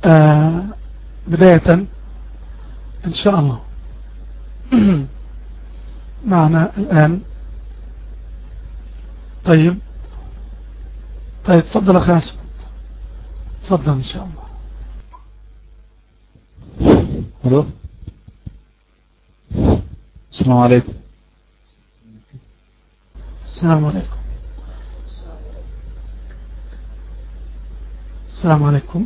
بداية إن شاء الله معنا الآن. طيب تفضل أخي عصمت، تفضل إن شاء الله. الو، السلام عليكم. السلام عليكم. السلام عليكم.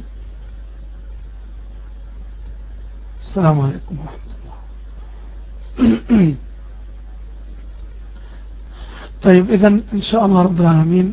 السلام عليكم ورحمة الله. طيب إذن إن شاء الله رب العالمين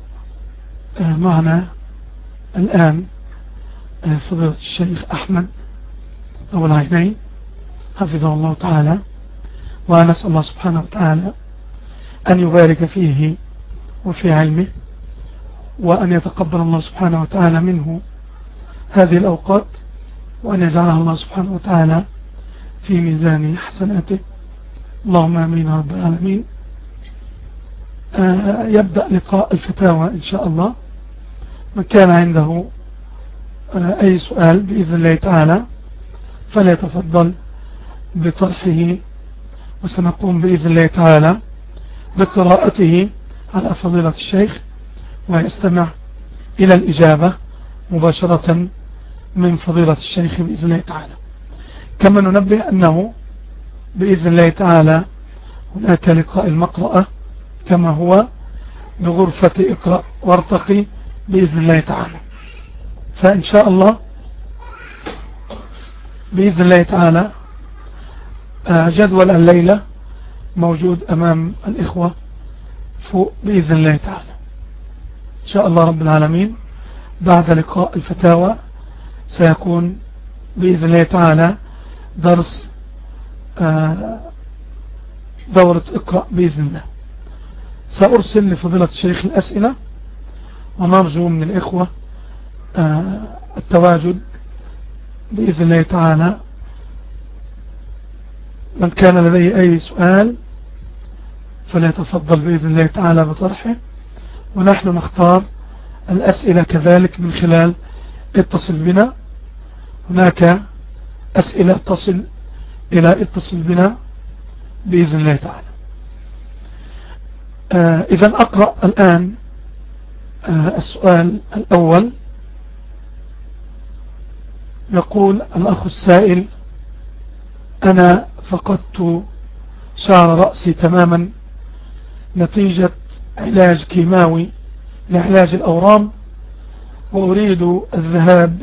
معنا الآن فضيلة الشيخ أحمد أبو العينين حفظه الله تعالى، ونسأل الله سبحانه وتعالى أن يبارك فيه وفي علمه، وأن يتقبل الله سبحانه وتعالى منه هذه الأوقات، وأن يجعلها الله سبحانه وتعالى في ميزان حسناته، اللهم آمين رب العالمين. يبدأ لقاء الفتاوى إن شاء الله. من كان عنده أي سؤال بإذن الله تعالى فليتفضل بطرحه، وسنقوم بإذن الله تعالى بقراءته على فضيلة الشيخ، ويستمع إلى الإجابة مباشرة من فضيلة الشيخ بإذن الله تعالى. كما ننبه أنه بإذن الله تعالى هناك لقاء المقرأة كما هو بغرفة اقرأ وارتقي بإذن الله تعالى. فإن شاء الله بإذن الله تعالى جدول الليلة موجود أمام الإخوة فوق بإذن الله تعالى. إن شاء الله رب العالمين بعد لقاء الفتاوى سيكون بإذن الله تعالى درس دورة اقرأ بإذن الله. سأرسل لفضيلة الشيخ الأسئلة، ونرجو من الإخوة التواجد بإذن الله تعالى. من كان لديه أي سؤال فليتفضل بإذن الله تعالى بطرحه، ونحن نختار الأسئلة كذلك من خلال اتصل بنا. هناك أسئلة تصل إلى اتصل بنا بإذن الله تعالى. إذن أقرأ الآن السؤال الأول. يقول الأخ السائل: أنا فقدت شعر رأسي تماما نتيجة علاج كيماوي لعلاج الأورام، وأريد الذهاب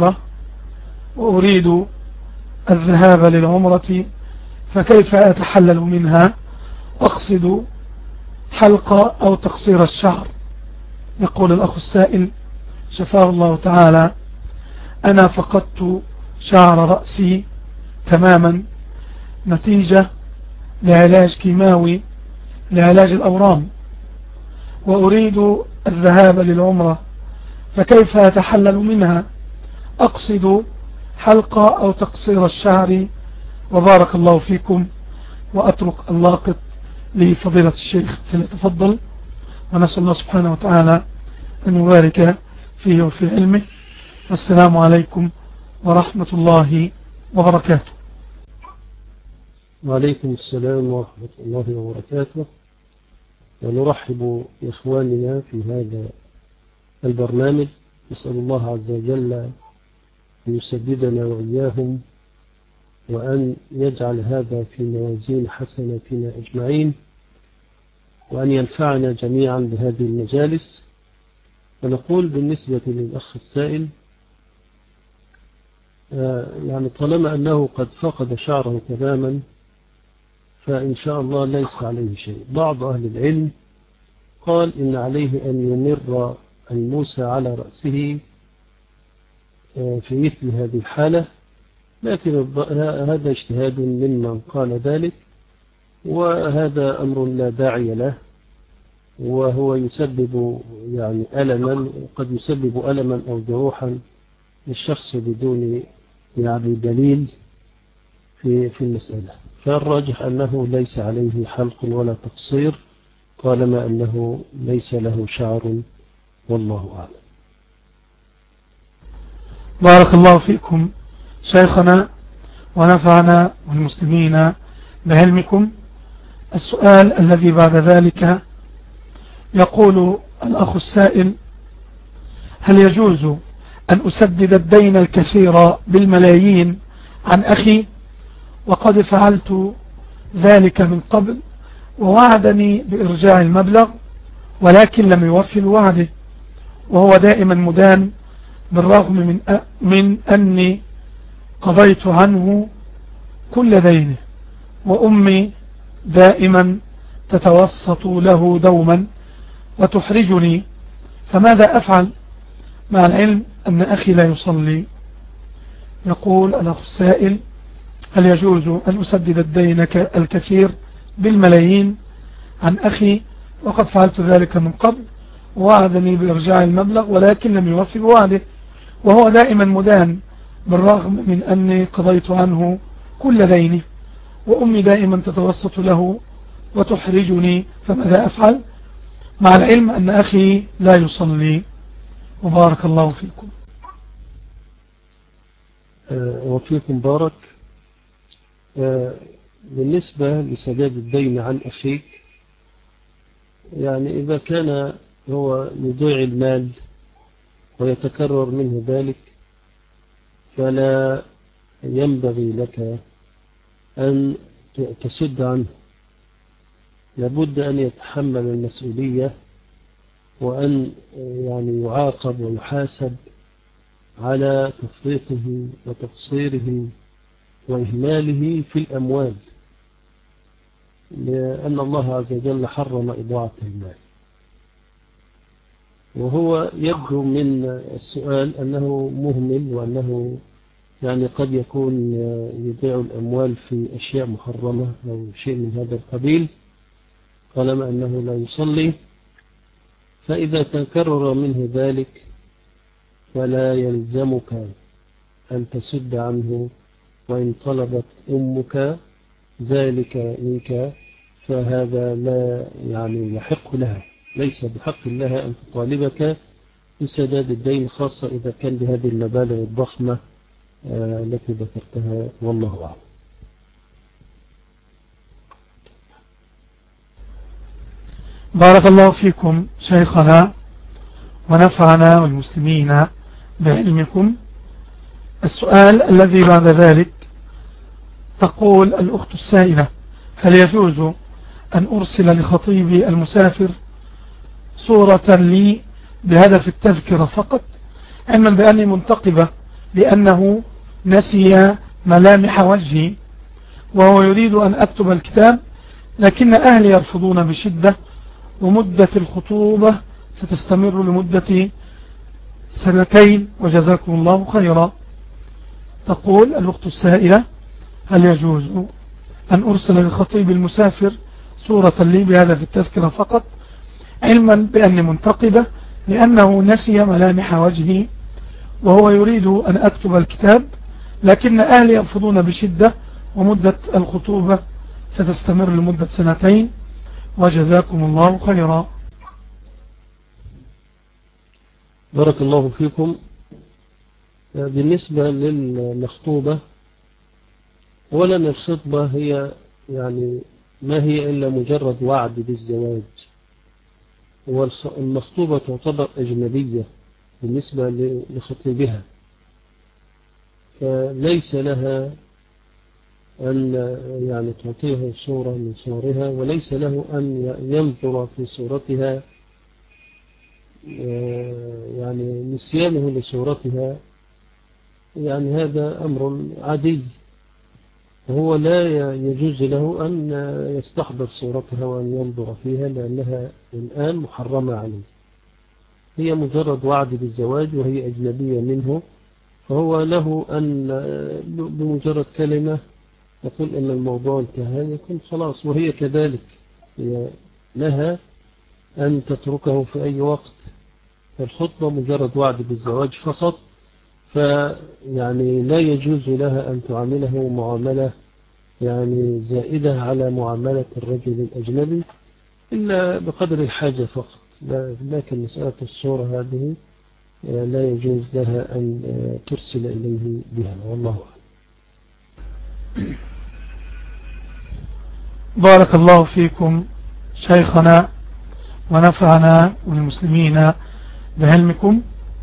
للعمرة، فكيف أتحلل منها؟ أقصد حلقة أو تقصير الشعر. يقول الأخ السائل شفاه الله تعالى: أنا فقدت شعر رأسي تماما نتيجة لعلاج كيماوي لعلاج الأورام، وأريد الذهاب للعمرة، فكيف أتحلل منها؟ أقصد حلقة أو تقصير الشعر، وبارك الله فيكم. وأترك اللاقط لفضيلة الشيخ فليتفضل، ونسأل الله سبحانه وتعالى أن يبارك فيه وفي علمه. والسلام عليكم ورحمة الله وبركاته. وعليكم السلام ورحمة الله وبركاته. ونرحب بإخواننا في هذا البرنامج، نسأل الله عز وجل أن يسددنا وإياهم، وأن يجعل هذا في موازين حسناتنا أجمعين، وأن ينفعنا جميعا بهذه المجالس. ونقول بالنسبة للأخ السائل، يعني طالما أنه قد فقد شعره تماما فإن شاء الله ليس عليه شيء. بعض أهل العلم قال إن عليه أن يمر الموسى على رأسه في مثل هذه الحالة، لكن هذا اجتهاد ممن قال ذلك، وهذا أمر لا داعي له، وهو يسبب يعني ألما، قد يسبب ألما أو جروحا للشخص بدون يعني دليل في المسألة. فالراجح أنه ليس عليه حلق ولا تقصير طالما أنه ليس له شعر، والله أعلم. بارك الله فيكم شيخنا ونفعنا والمسلمين بعلمكم. السؤال الذي بعد ذلك يقول الأخ السائل: هل يجوز أن أسدد الدين الكثير بالملايين عن أخي وقد فعلت ذلك من قبل ووعدني بإرجاع المبلغ ولكن لم يوفي وعده وهو دائما مدان بالرغم من أني قضيت عنه كل دينه وأمي دائما تتوسط له دوما وتحرجني، فماذا أفعل مع العلم أن أخي لا يصلي؟ يقول الأخ السائل: هل يجوز أن أسدد الدين الكثير بالملايين عن أخي وقد فعلت ذلك من قبل ووعدني بإرجاع المبلغ ولكن لم يوفي بوعده وهو دائما مدان بالرغم من أني قضيت عنه كل دينه وأمي دائما تتوسط له وتحرجني، فماذا أفعل مع العلم أن أخي لا يصلي؟ وبارك الله فيكم. وفيكم بارك. بالنسبة لسداد الدين عن أخيك، يعني إذا كان هو يضيع المال ويتكرر منه ذلك فلا ينبغي لك أن تسد عنه، لابد أن يتحمل المسؤولية وأن يعني يعاقب ويحاسب على تفريطه وتقصيره وإهماله في الأموال، لأن الله عز وجل حرم إضاعة المال. وهو يبدو من السؤال أنه مهمل وأنه يعني قد يكون يضيع الأموال في أشياء محرمة أو شيء من هذا القبيل طالما أنه لا يصلي. فإذا تكرر منه ذلك فلا يلزمك أن تسد عنه، وإن طلبت أمك ذلك منك فهذا لا يعني يحق لها، ليس بحق لها أن تطالبك بسداد الدين، خاصة إذا كان بهذه المبالغ الضخمة التي ذكرتها، والله أعلم. بارك الله فيكم شيخنا ونفعنا والمسلمين بعلمكم. السؤال الذي بعد ذلك تقول الأخت السائلة: هل يجوز أن أرسل لخطيبي المسافر صورة لي بهدف التذكرة فقط، علما بأني منتقبة لأنه نسي ملامح وجهي وهو يريد أن أكتب الكتاب لكن أهلي يرفضون بشدة ومدة الخطوبة ستستمر لمدة 2 وجزاكم الله خيرا. تقول الأخت السائلة: هل يجوز أن أرسل للخطيب المسافر صورة لي بهدف التذكرة فقط، علما بأني منتقبة لأنه نسي ملامح وجهي وهو يريد أن أكتب الكتاب لكن أهلي يرفضون بشدة ومدة الخطوبة ستستمر لمدة 2 وجزاكم الله خيرا. بارك الله فيكم. بالنسبة للمخطوبة، أولا الخطبة هي يعني ما هي إلا مجرد وعد بالزواج، والمخطوبة تعتبر أجنبية بالنسبة لخطيبها، فليس لها أن يعني تعطيه صورة من صورها، وليس له أن ينظر في صورتها، يعني نسيانه لصورتها يعني هذا أمر عادي، وهو لا يجوز له أن يستحضر صورتها وأن ينظر فيها لأنها الآن محرمة عليه. هي مجرد وعد بالزواج وهي أجنبية منه، فهو له أن بمجرد كلمة يقول أن الموضوع انتهى يكون خلاص، وهي كذلك هي لها أن تتركه في أي وقت. فالخطبة مجرد وعد بالزواج فقط، فيعني لا يجوز لها أن تعامله معاملة يعني زائدة على معاملة الرجل الأجنبي إلا بقدر الحاجة فقط. لكن مسألة الصورة هذه لا يجوز لها أن ترسل إليه بها، والله أعلم. بارك الله فيكم شيخنا ونفعنا والمسلمين بعلمكم.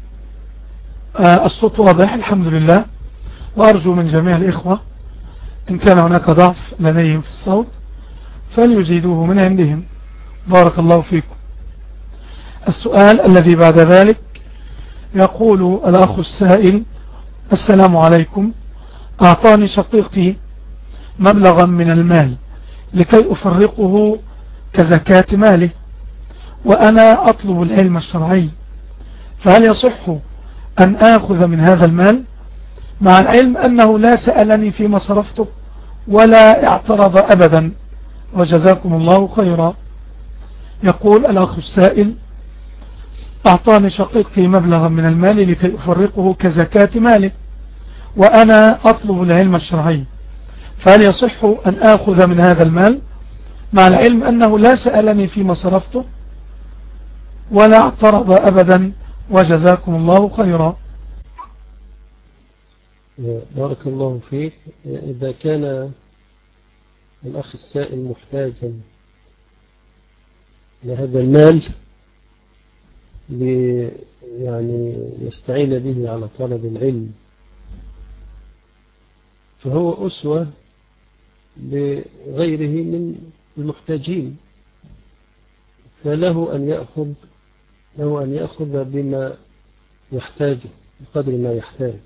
الصوت واضح الحمد لله، وأرجو من جميع الإخوة إن كان هناك ضعف لديهم في الصوت فليزيدوه من عندهم. بارك الله فيكم. السؤال الذي بعد ذلك يقول الأخ السائل: السلام عليكم، أعطاني شقيقي مبلغا من المال لكي أفرقه كزكاة ماله، وأنا أطلب العلم الشرعي، فهل يصح أن آخذ من هذا المال مع العلم أنه لا سألني فيما صرفته ولا اعترض أبدا؟ وجزاكم الله خيرا. يقول الأخ السائل: أعطاني شقيقي مبلغا من المال لكي أفرقه كزكاة ماله، وأنا أطلب العلم الشرعي، فهل يصح أن آخذ من هذا المال مع العلم أنه لا سألني فيما صرفته ولا اعترض أبدا؟ وجزاكم الله خيرا. بارك الله فيك. إذا كان الأخ السائل محتاجا لهذا المال يعني يستعين به على طلب العلم، فهو أسوة لغيره من المحتاجين، فله أن يأخذ بما يحتاجه بقدر ما يحتاج،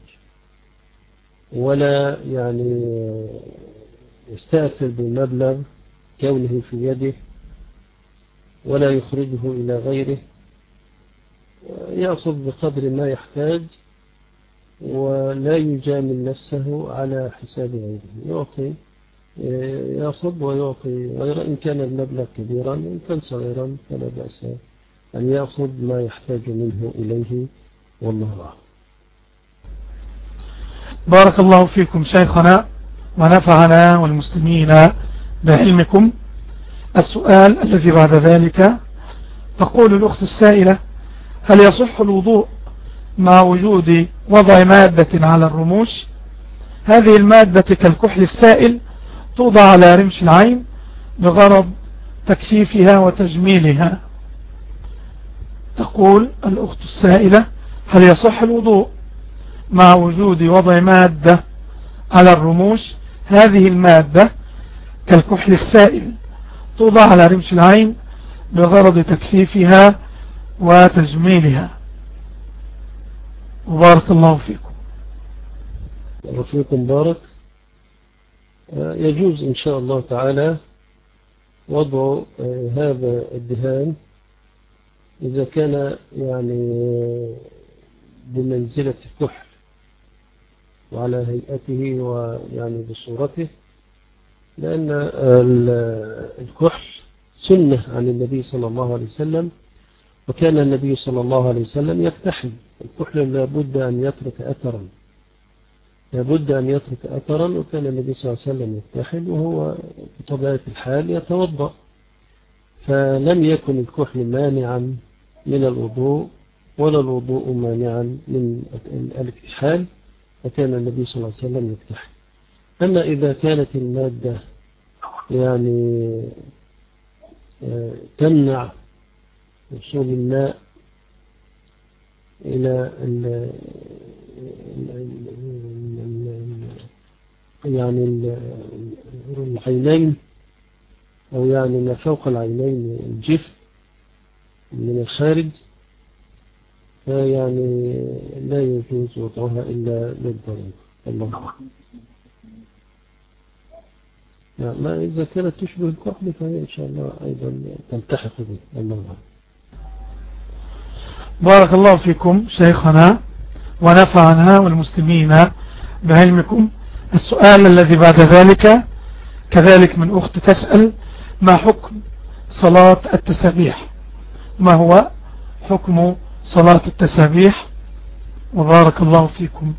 ولا يعني يستأثر بالمبلغ كونه في يده ولا يخرجه إلى غيره، يأخذ بقدر ما يحتاج ولا يجامل نفسه على حساب غيره. يأخذ ويعطي غيره إن كان المبلغ كبيرا، إن كان صغيرا فلا بأس أن يأخذ ما يحتاج منه إليه، والله أعلم. بارك الله فيكم شيخنا ونفعنا والمسلمين بعلمكم. السؤال الذي بعد ذلك تقول الأخت السائلة: هل يصح الوضوء مع وجود وضع مادة على الرموش؟ هذه المادة كالكحل السائل توضع على رمش العين بغرض تكثيفها وتجميلها. تقول الأخت السائلة: هل يصح الوضوء مع وجود وضع مادة على الرموش؟ هذه المادة كالكحل السائل توضع على رمش العين بغرض تكثيفها وتجميلها. وبارك الله فيكم. وفيكم بارك. يجوز إن شاء الله تعالى وضع هذا الدهان إذا كان يعني بمنزلة الكحل وعلى هيئته ويعني بصورته، لأن الكحل سنة عن النبي صلى الله عليه وسلم، وكان النبي صلى الله عليه وسلم يكتحل. الكحل لابد أن يترك أثرا، وكان النبي صلى الله عليه وسلم يكتحل وهو بطبيعة الحال يتوضأ، فلم يكن الكحل مانعا من الوضوء ولا الوضوء مانعا من الاكتحال، فكان النبي صلى الله عليه وسلم يكتحل. أما إذا كانت المادة يعني تمنع وصول الماء إلى يعني العينين، أو يعني ما فوق العينين الجفن من الخارج، فيعني لا يجوز وضعها إلا للضرورة. الله يعني ما إذا كانت تشبه الكحل فهي إن شاء الله أيضا تلتحق به. الله بارك الله فيكم شيخنا ونفعنا والمسلمين بعلمكم. السؤال الذي بعد ذلك كذلك من أخت تسأل: ما حكم صلاة التسابيح؟ ما هو حكم صلاة التسابيح؟ وبارك الله فيكم.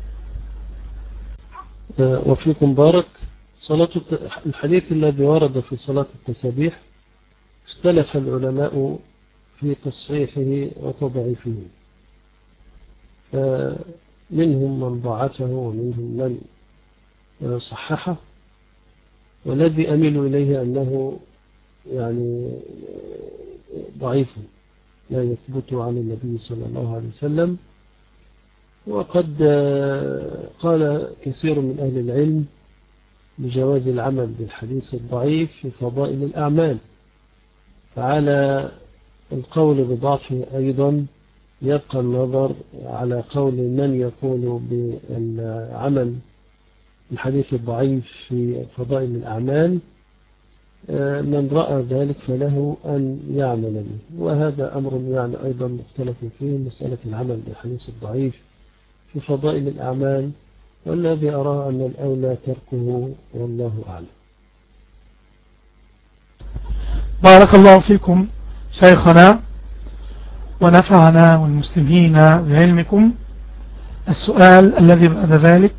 وفيكم بارك. الحديث الذي ورد في صلاة التسابيح اختلف العلماء في تصحيحه وتضعيفه، منهم من ضعفه ومنهم من صححه، والذي أميل إليه أنه يعني ضعيف لا يثبت عن النبي صلى الله عليه وسلم. وقد قال كثير من أهل العلم بجواز العمل بالحديث الضعيف في فضائل الأعمال، فعلى القول بضعفه أيضا يبقى النظر على قول من يقول بالعمل الحديث الضعيف في فضائل الأعمال. من رأى ذلك فله أن يعمل به، وهذا أمر يعني أيضا مختلف فيه، مسألة العمل بالحديث الضعيف في فضائل الأعمال، والذي أراه أن الأولى تركه والله أعلم. بارك الله فيكم شيخنا ونفعنا والمسلمين بعلمكم. السؤال الذي بعد ذلك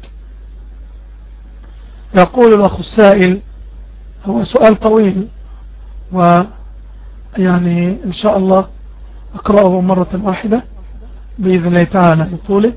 يقول الأخ السائل، هو سؤال طويل ويعني إن شاء الله أقرأه مرة واحدة بإذن الله تعالى يطوله.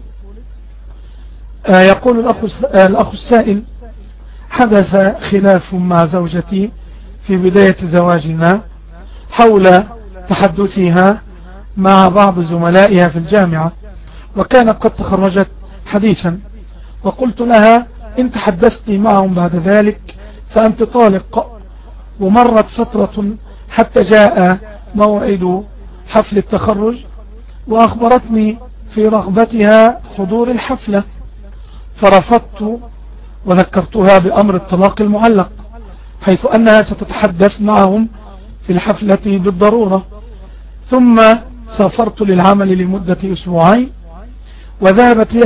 يقول الأخ السائل: حدث خلاف مع زوجتي في بداية زواجنا حول تحدثها مع بعض زملائها في الجامعة، وكانت قد تخرجت حديثا، وقلت لها: إن تحدثت معهم بعد ذلك فأنت طالق. ومرت فترة حتى جاء موعد حفل التخرج، وأخبرتني في رغبتها حضور الحفلة، فرفضت وذكرتها بأمر الطلاق المعلق، حيث أنها ستتحدث معهم في الحفلة بالضرورة. ثم سافرت للعمل لمدة أسبوعين، وذهبت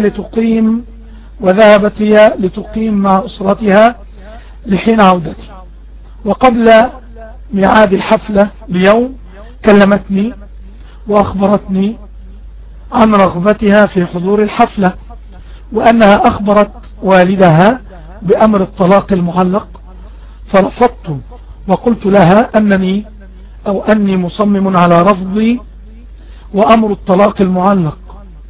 هي لتقيم مع أسرتها لحين عودتي. وقبل ميعاد الحفلة بيوم كلمتني وأخبرتني عن رغبتها في حضور الحفلة، وأنها أخبرت والدها بأمر الطلاق المعلق، فرفضت وقلت لها أني مصمم على رفضي وأمر الطلاق المعلق،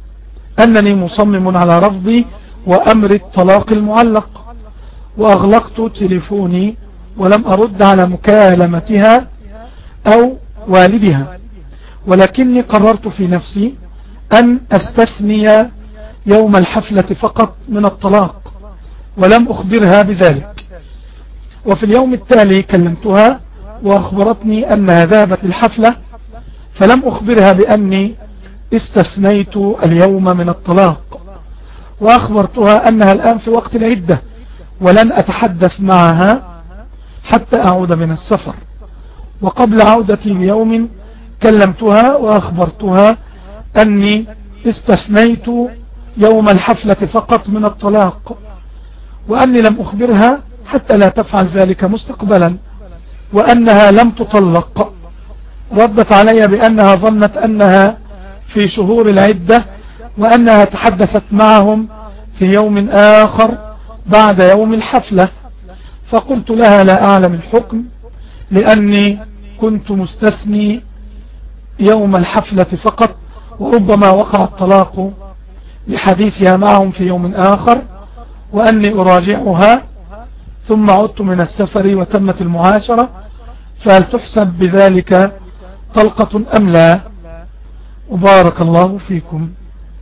وأمر الطلاق المعلق. وأغلقت تليفوني ولم أرد على مكالمتها أو والدها، ولكني قررت في نفسي أن أستثني يوم الحفلة فقط من الطلاق، ولم أخبرها بذلك. وفي اليوم التالي كلمتها وأخبرتني أنها ذهبت الحفلة، فلم أخبرها بأني استثنيت اليوم من الطلاق، وأخبرتها أنها الآن في وقت العدة ولن أتحدث معها حتى أعود من السفر. وقبل عودتي بيوم كلمتها وأخبرتها أني استثنيت يوم الحفلة فقط من الطلاق، وأني لم أخبرها حتى لا تفعل ذلك مستقبلا، وأنها لم تطلق. ردت علي بأنها ظنت أنها في شهور العدة، وأنها تحدثت معهم في يوم آخر بعد يوم الحفلة. فقلت لها: لا أعلم الحكم، لأني كنت مستثني يوم الحفلة فقط، وربما وقع الطلاق لحديثها معهم في يوم آخر، وأني أراجعها. ثم عدت من السفر وتمت المعاشرة، فهل تحسب بذلك طلقة أم لا؟ وبارك الله فيكم.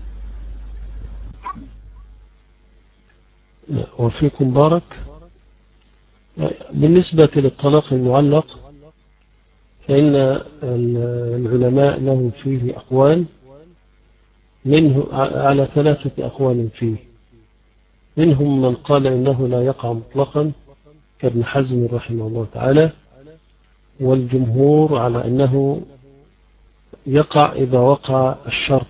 وفيكم بارك. بالنسبة للطلاق المعلق فإن العلماء لهم فيه أقوال، منه على 3 أقوال فيه. منهم من قال إنه لا يقع مطلقا كابن حزم رحمه الله تعالى، والجمهور على أنه يقع إذا وقع الشرط.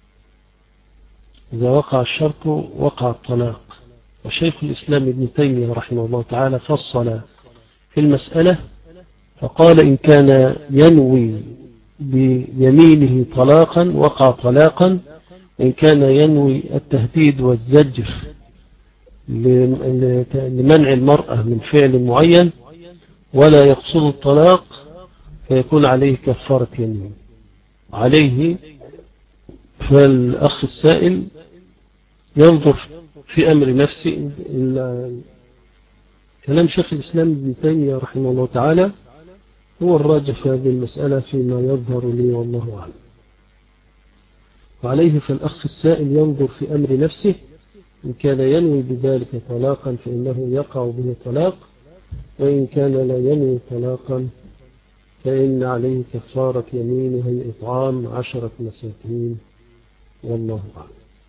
إذا وقع الشرط وقع الطلاق. وشيخ الإسلام ابن تيمية رحمه الله تعالى فصل في المسألة فقال: إن كان ينوي بيمينه طلاقا وقع طلاقا، إن كان ينوي التهديد والزجر لمنع المرأة من فعل معين ولا يقصد الطلاق فيكون عليه كفارة يمين عليه. فالأخ السائل ينظر في أمر نفسه. كلام شيخ الإسلام ابن تيمية رحمه الله تعالى هو الراجح في هذه المسألة فيما يظهر لي والله أعلم. وعليه فالأخ السائل ينظر في أمر نفسه، إن كان ينوي بذلك طلاقا فإنه يقع به طلاق، وإن كان لا ينوي طلاقا فإن عليه كفارة يمين وهي إطعام 10 مساكين والله أعلم.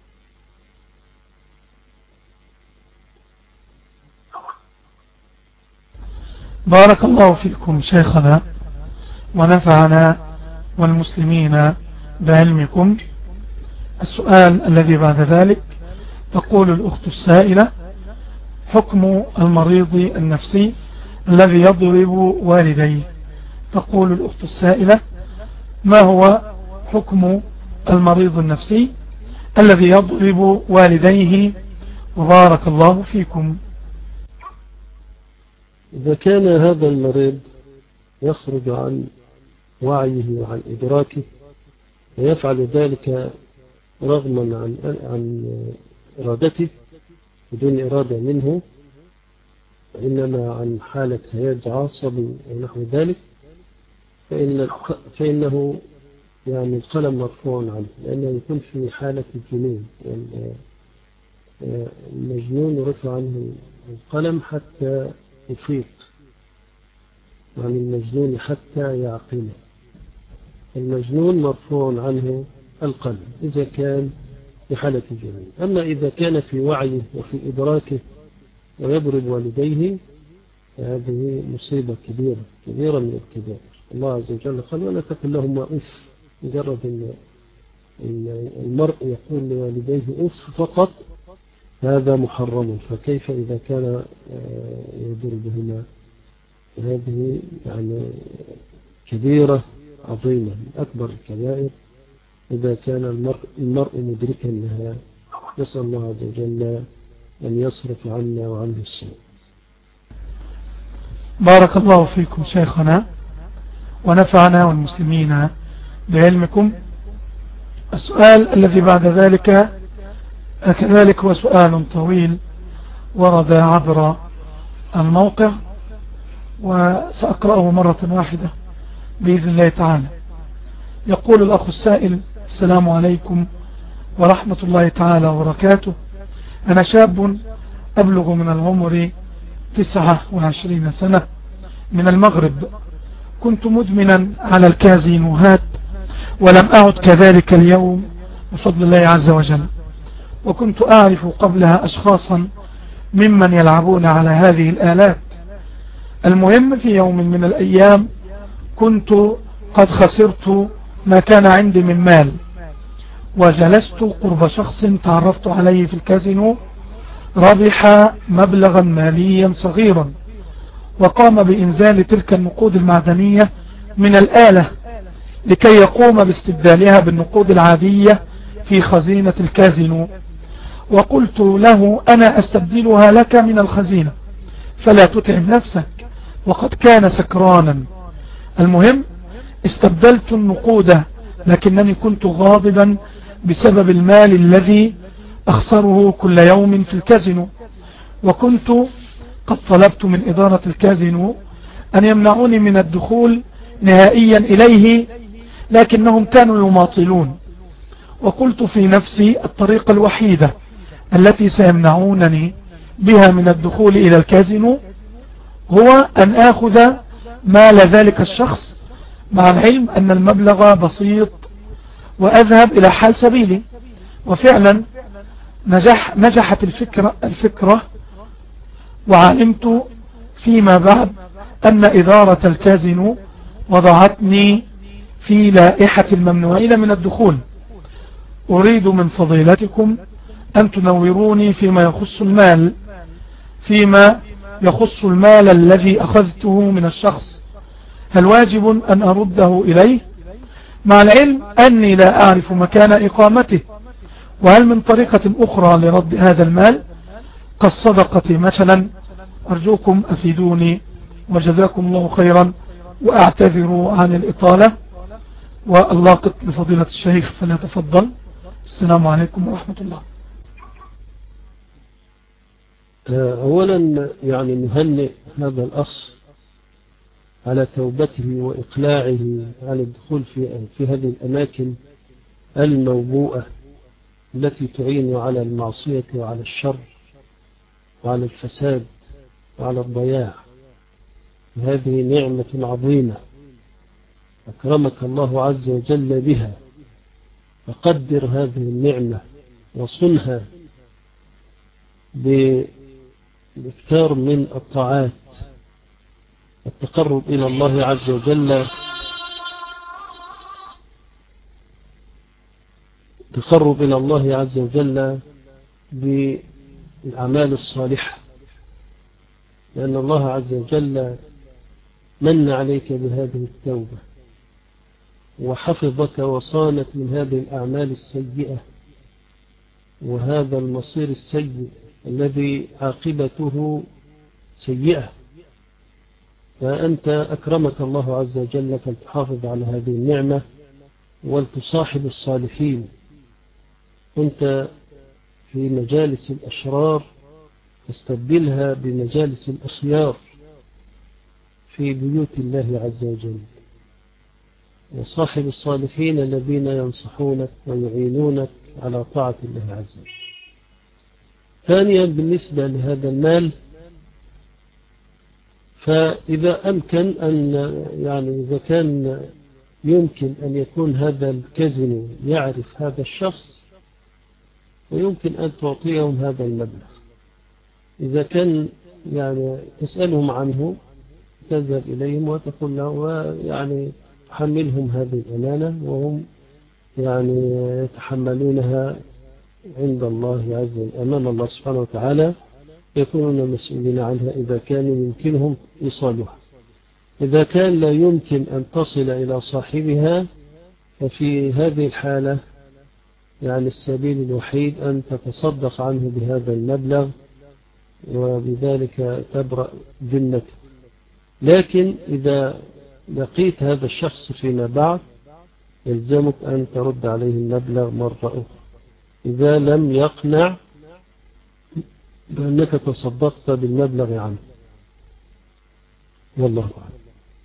بارك الله فيكم شيخنا ونفعنا والمسلمين بعلمكم. السؤال الذي بعد ذلك، تقول الأخت السائلة: حكم المريض النفسي الذي يضرب والديه. تقول الأخت السائلة: ما هو حكم المريض النفسي الذي يضرب والديه؟ وبارك الله فيكم. إذا كان هذا المريض يخرج عن وعيه وعن إدراكه ويفعل ذلك رغما عن إرادته بدون إرادة منه، وإنما عن حالة هياج عصبي ونحو ذلك، فإنه يعني القلم مرفوع عنه، لأنه يكون في حالة الجنون. المجنون رفع عنه القلم حتى يفيق، يعني المجنون حتى يعقله. المجنون مرفوع عنه القلم إذا كان في حالة الجنون. أما إذا كان في وعيه وفي إدراكه ويضرب والديه هذه مصيبة كبيرة من الكبائر. الله عز وجل قال: ولا تقل لهما أف. مجرد إن المرء يقول لوالديه أف فقط هذا محرم، فكيف إذا كان يضربهما؟ هذه يعني كبيرة عظيمة من أكبر الكبائر إذا كان المرء مدركا لها. نسأل الله عز وجل أن يصرف عنا وعنه السوء. بارك الله فيكم شيخنا ونفعنا والمسلمين بعلمكم. السؤال الذي بعد ذلك كذلك هو سؤال طويل ورد عبر الموقع، وسأقرأه مرة واحدة بإذن الله تعالى. يقول الأخ السائل: السلام عليكم ورحمة الله تعالى وبركاته. أنا شاب أبلغ من العمر 29 سنة من المغرب. كنت مدمنا على الكازينوهات ولم أعد كذلك اليوم بفضل الله عز وجل، وكنت أعرف قبلها أشخاصا ممن يلعبون على هذه الآلات. المهم في يوم من الأيام كنت قد خسرت ما كان عندي من مال، وجلست قرب شخص تعرفت عليه في الكازينو ربح مبلغا ماليا صغيرا، وقام بإنزال تلك النقود المعدنية من الآلة لكي يقوم باستبدالها بالنقود العادية في خزينة الكازينو. وقلت له: أنا أستبدلها لك من الخزينة فلا تتعب نفسك، وقد كان سكرانا. المهم استبدلت النقود، لكنني كنت غاضبا بسبب المال الذي أخسره كل يوم في الكازينو، وكنت قد طلبت من إدارة الكازينو أن يمنعوني من الدخول نهائيا إليه، لكنهم كانوا يماطلون. وقلت في نفسي: الطريقة الوحيدة التي سيمنعونني بها من الدخول إلى الكازينو هو أن آخذ مال ذلك الشخص، مع العلم أن المبلغ بسيط، وأذهب إلى حال سبيلي. وفعلا نجحت الفكرة، وعلمت فيما بعد أن إدارة الكازينو وضعتني في لائحة الممنوعين من الدخول. أريد من فضيلتكم أن تنوروني فيما يخص المال الذي أخذته من الشخص. هل واجب أن أرده إليه، مع العلم أني لا أعرف مكان إقامته؟ وهل من طريقة أخرى لرد هذا المال كالصدقة مثلا؟ أرجوكم أفيدوني وجزاكم الله خيرا، وأعتذر عن الإطالة. واللاقط لفضيلة الشيخ فليتفضل السلام عليكم ورحمة الله. أولا يعني نهنئ هذا الأخ على توبته وإقلاعه عن الدخول في هذه الأماكن الموبوءة التي تعين على المعصية وعلى الشر وعلى الفساد وعلى الضياع. هذه نعمة عظيمة أكرمك الله عز وجل بها، فقدر هذه النعمة وصنها بالاكثار من الطاعات، التقرب إلى الله عز وجل، تقرب إلى الله عز وجل بالأعمال الصالحة، لأن الله عز وجل من عليك بهذه التوبة وحفظك وصانك من هذه الأعمال السيئة وهذا المصير السيء الذي عاقبته سيئة. فأنت أكرمك الله عز وجل فلتحافظ على هذه النعمة ولتصاحب الصالحين. أنت في مجالس الأشرار تستبدلها بمجالس الأخيار في بيوت الله عز وجل، وصاحب الصالحين الذين ينصحونك ويعينونك على طاعة الله عز وجل. ثانيا بالنسبة لهذا المال، فإذا أمكن أن يعني إذا كان يمكن أن يكون هذا الكازينو يعرف هذا الشخص ويمكن أن تعطيهم هذا المبلغ. إذا كان يعني تسألهم عنه تذهب إليهم وتقول له ويعني تحملهم هذه الأمانة وهم يعني يتحملونها عند الله عز وجل أمام الله سبحانه وتعالى، يكونون مسؤولين عنها إذا كان يمكنهم إيصالها. إذا كان لا يمكن أن تصل إلى صاحبها ففي هذه الحالة يعني السبيل الوحيد أن تتصدق عنه بهذا المبلغ وبذلك تبرأ ذمته. لكن إذا لقيت هذا الشخص فيما بعد يلزمك أن ترد عليه المبلغ مرة أخرى إذا لم يقنع بأنك تصدقت بالمبلغ عنه. والله أعلم.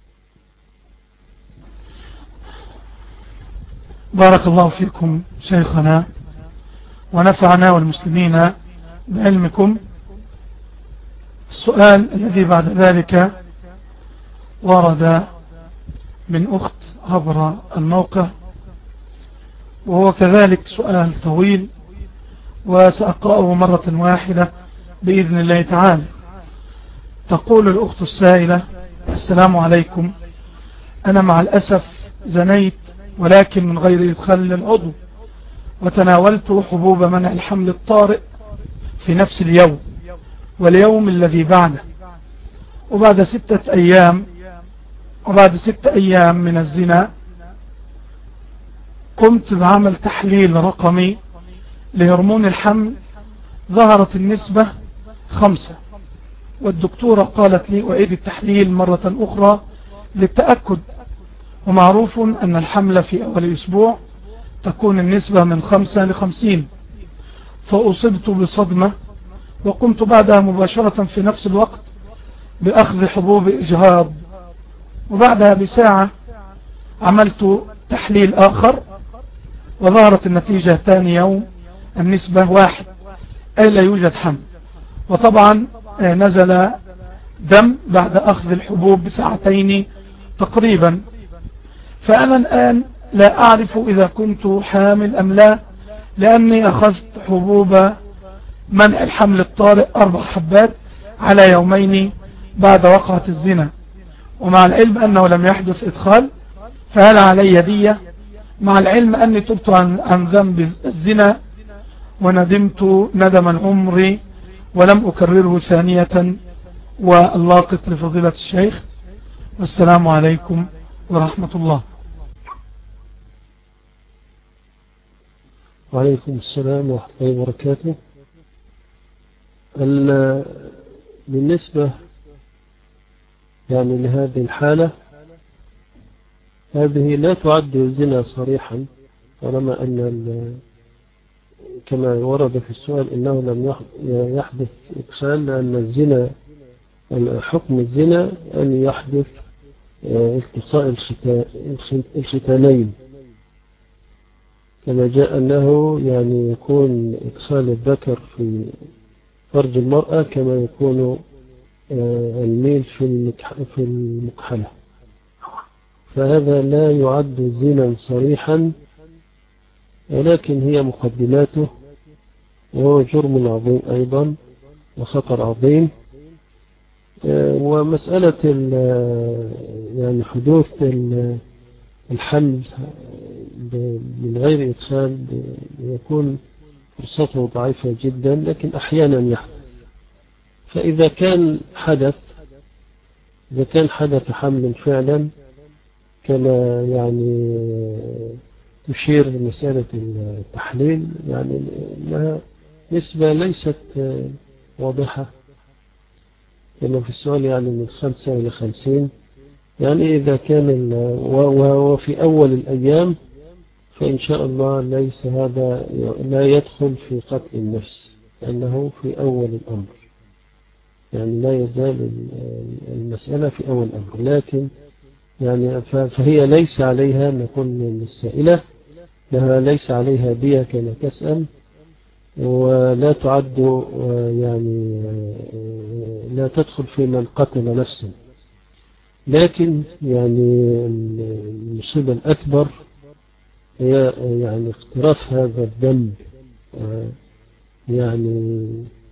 بارك الله فيكم شيخنا ونفعنا والمسلمين بعلمكم. السؤال الذي بعد ذلك ورد من أخت عبر الموقع وهو كذلك سؤال طويل وسأقرأه مرة واحدة بإذن الله تعالى. تقول الأخت السائلة: السلام عليكم، أنا مع الأسف زنيت ولكن من غير إدخال للعضو، وتناولت حبوب منع الحمل الطارئ في نفس اليوم واليوم الذي بعده، وبعد 6 أيام من الزنا قمت بعمل تحليل رقمي لهرمون الحمل، ظهرت النسبة 5، والدكتورة قالت لي أعيد التحليل مرة أخرى للتأكد، ومعروف أن الحمل في أول أسبوع تكون النسبة من 5 ل50. فأصبت بصدمة وقمت بعدها مباشرة في نفس الوقت بأخذ حبوب إجهاض، وبعدها بساعة عملت تحليل آخر وظهرت النتيجة ثاني يوم النسبة 1، أي لا يوجد حمل. وطبعا نزل دم بعد أخذ الحبوب ب2 تقريبا. فأنا الآن لا أعرف إذا كنت حامل أم لا، لأني أخذت حبوب منع الحمل الطارئ 4 حبات على يومين بعد وقعة الزنا، ومع العلم أنه لم يحدث إدخال، فهل علي دية؟ مع العلم أني تبت عن ذنب الزنا وندمت ندما عمري ولم أكرره ثانية. واللاقط لفضيلة الشيخ، والسلام عليكم ورحمة الله. وعليكم السلام ورحمة الله وبركاته. بالنسبة يعني لهذه الحالة، هذه لا تعد زنا صريحا، طالما أن كما ورد في السؤال إنه لم يحدث إدخال، لأن الزنا حكم الزنا أن يحدث التقاء الختانين، كما جاء أنه يعني يكون إدخال الذكر في فرج المرأة كما يكون الميل في المكحلة، فهذا لا يعد زنا صريحا، ولكن هي مقدماته، وهو جرم عظيم أيضا وخطر عظيم. ومسألة يعني حدوث الحمل من غير إدخال يكون فرصته ضعيفة جدا، لكن أحيانا يحدث. فإذا كان حدث حمل فعلا كما يعني تشير مسألة التحليل، يعني لها نسبة ليست واضحة كما في السؤال، يعني من 5 إلى 50. يعني إذا كان وفي أول الأيام فإن شاء الله ليس هذا لا يدخل في قتل النفس، لأنه في أول الأمر، يعني لا يزال المسألة في أول الأمر. لكن يعني فهي ليس عليها، نقول للسائلة لها ليس عليها دية كما تسأل، ولا تعد يعني لا تدخل في من قتل نفسا. لكن يعني المصيبة الأكبر هي يعني اقتراف هذا الذنب، يعني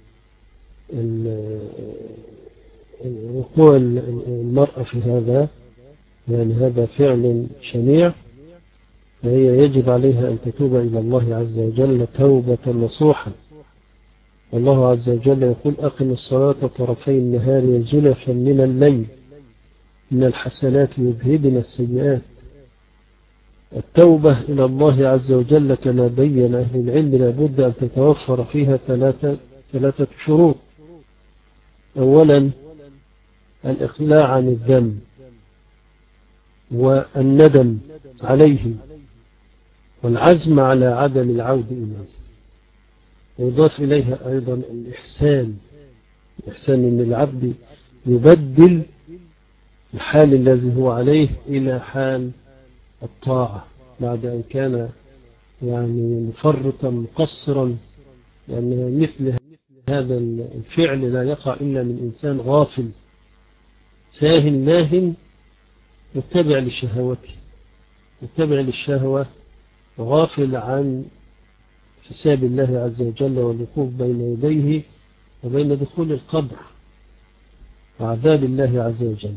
وقوع المرأة في هذا، يعني هذا فعل شنيع، فهي يجب عليها أن تتوب إلى الله عز وجل توبة نصوحا. والله عز وجل يقول: أقم الصلاة طرفي النهار وزلفا من الليل إن الحسنات يذهبن السيئات. التوبة إلى الله عز وجل كما بين أهل العلم لابد أن تتوفر فيها ثلاثة شروط. أولا الإقلاع عن الذنب والندم عليه والعزم على عدم العودة إليه، ويضاف إليها أيضا الإحسان أن العبد يبدل الحال الذي هو عليه إلى حال الطاعة بعد أن كان يعني مفرطا مقصرا، لأن مثل هذا الفعل لا يقع إلا من إنسان غافل ساهن لاهن متبع لشهوته، متبع للشهوة، غافل عن حساب الله عز وجل والوقوف بين يديه وبين دخول القبر وعذاب الله عز وجل.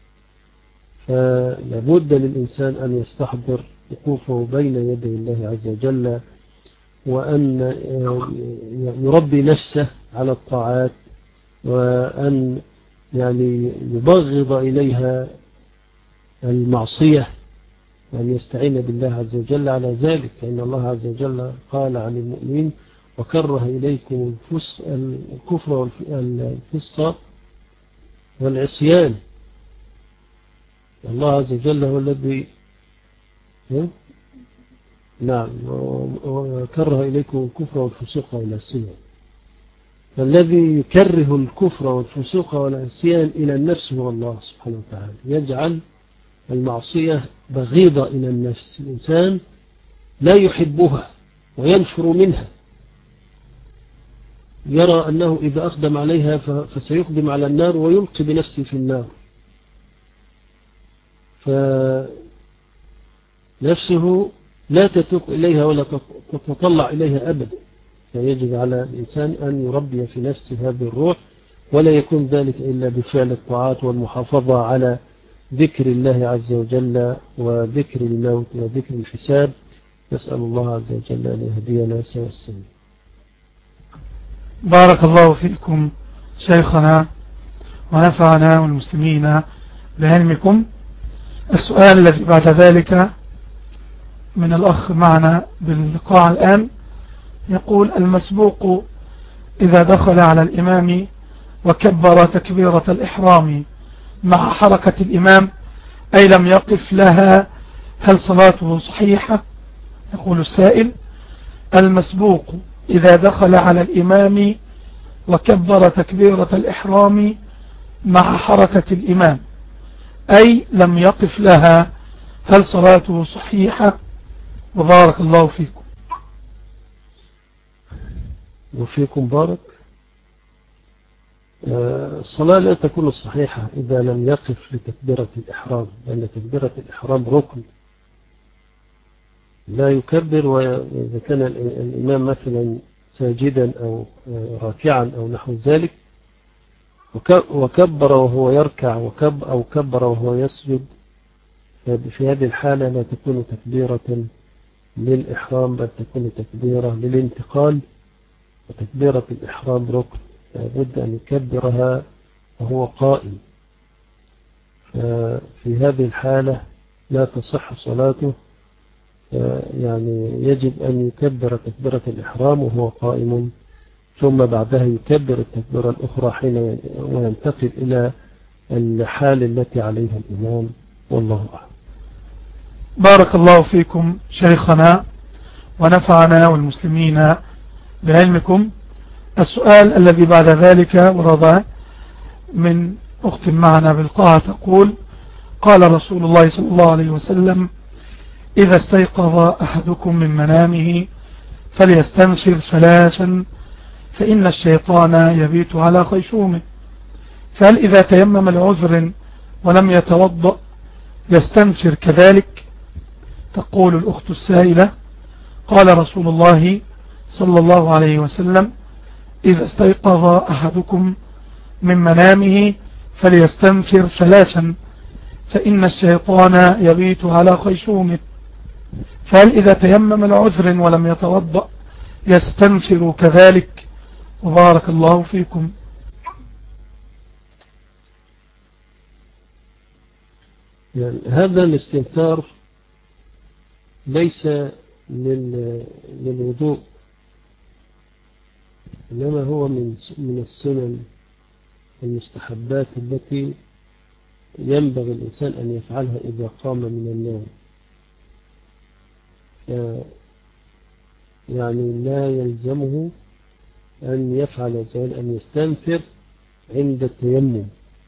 فلابد للإنسان أن يستحضر وقوفه بين يدي الله عز وجل، وأن يربي نفسه على الطاعات، وأن يعني يبغض إليها المعصية، وأن يستعين بالله عز وجل على ذلك، فإن الله عز وجل قال عن المؤمنين: وكره إليكم الكفر والفسق والعصيان. الله عز وجل هو الذي وكره إليكم الكفر والفسوق والعصيان. فالذي يكره الكفر والفسوق والعصيان إلى النفس هو الله سبحانه وتعالى، يجعل المعصية بغيضة إلى النفس، الإنسان لا يحبها وينفر منها، يرى أنه إذا أقدم عليها فسيقدم على النار ويلقي بنفسه في النار، فنفسه لا تتوق إليها ولا تتطلع إليها أبدا. فيجب على الإنسان أن يربي في نفسه هذه الروح، ولا يكون ذلك إلا بفعل الطاعات والمحافظة على ذكر الله عز وجل وذكر الموت وذكر الحساب. نسأل الله عز وجل أن يهدينا سوى السبيل. بارك الله فيكم شيخنا ونفعنا والمسلمين بعلمكم. السؤال الذي بعد ذلك من الأخ معنا باللقاء الآن يقول: المسبوق إذا دخل على الإمام وكبر تكبيرة الإحرام مع حركة الإمام أي لم يقف لها، هل صلاته صحيحة؟ يقول السائل: المسبوق إذا دخل على الإمام وكبر تكبيرة الإحرام مع حركة الإمام أي لم يقف لها، هل صلاته صحيحة؟ وبارك الله فيكم. وفيكم بارك. الصلاة لا تكون صحيحة إذا لم يقف لتكبيرة الإحرام، لأن تكبيرة الإحرام ركن لا يكبر، وإذا كان الإمام مثلا ساجدا أو راكعا أو نحو ذلك وكبر وهو يركع أو كبر وهو يسجد، في هذه الحالة لا تكون تكبيرة للإحرام بل تكون تكبيرة للانتقال، وتكبيرة الإحرام ركن لابد أن يكبرها وهو قائم، ففي هذه الحالة لا تصح صلاته، يعني يجب أن يكبر تكبيرة الإحرام وهو قائم، ثم بعدها يكبر التكبيرة الأخرى حين وينتقل إلى الحال التي عليها الإمام، والله أعلم. بارك الله فيكم شيخنا ونفعنا والمسلمين بعلمكم. السؤال الذي بعد ذلك ورد من أخت معنا بالقاعة تقول: قال رسول الله صلى الله عليه وسلم: إذا استيقظ أحدكم من منامه فليستنشر ثلاثا فإن الشيطان يبيت على خيشومه، فهل إذا تيمم العذر ولم يتوضأ يستنشر كذلك؟ تقول الأخت السائلة: قال رسول الله صلى الله عليه وسلم: إذا استيقظ أحدكم من منامه فليستنشر ثلاثا فإن الشيطان يبيت على خيشومه، فهل إذا تيمم العذر ولم يتوضأ يستنشر كذلك؟ وبارك الله فيكم. يعني هذا الاستنثار ليس للوضوء، إنما هو من السنن المستحبات التي ينبغي الإنسان أن يفعلها إذا قام من النوم، يعني لا يلزمه أن يفعل ذلك، أن يستنثر عند التيمم.